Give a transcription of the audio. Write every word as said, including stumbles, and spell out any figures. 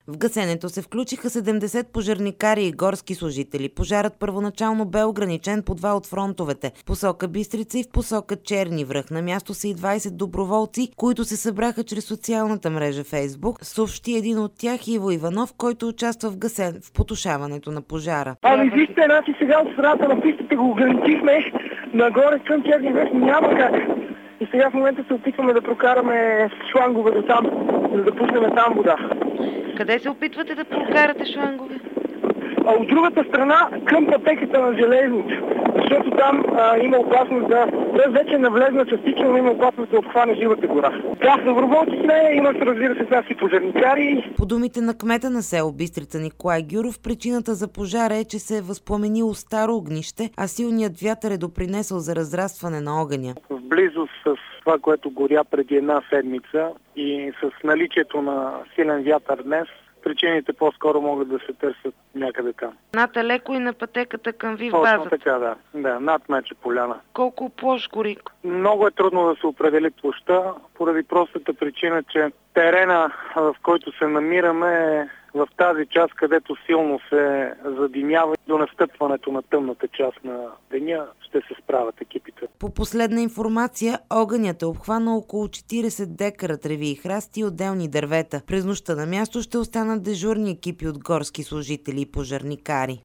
В гасенето се включиха седемдесет пожарникари и горски служители. Пожарът първоначално бе ограничен по два от фронтовете – посока Бистрица и в посока Черни връх. На място са и двайсет доброволци, които се събраха чрез социалната мрежа Фейсбук, съобщи един от тях, Иво Иванов, който участва в гасен в потушаването на пожара. Ами вижте, значи сега от страната на пистите го ограничихме, нагоре към Черни връх няма как. И сега в момента се опитваме да прокараме шлангове до там, за да пуснем там вода. Къде се опитвате да прокарате шлангове? А от другата страна, към пътеката на железница, защото там а, има опасност да... Той вече навлезна частично, но има опасност да обхване живата гора. Да, доброволци не, има, разбира се, с нас и пожарникари. По думите на кмета на село Бистрица Николай Гюров, причината за пожара е, че се е възпламенило старо огнище, а силният вятър е допринесъл за разрастване на огъня. В близост с това, което горя преди една седмица и с наличието на силен вятър днес, причините по-скоро могат да се търсят някъде там. Ната леко и на пътеката към ви в базата. Точно така, да. Да, над Меча поляна. Колко площ гори? Много е трудно да се определи площта, поради простата причина, че терена, в който се намираме, е в тази част, където силно се задимява. До настъпването на тъмната част на деня ще се справят екипите. По последна информация, огънят е обхванал около четирийсет декара треви и храсти и отделни дървета. През нощта на място ще останат дежурни екипи от горски служители и пожарникари.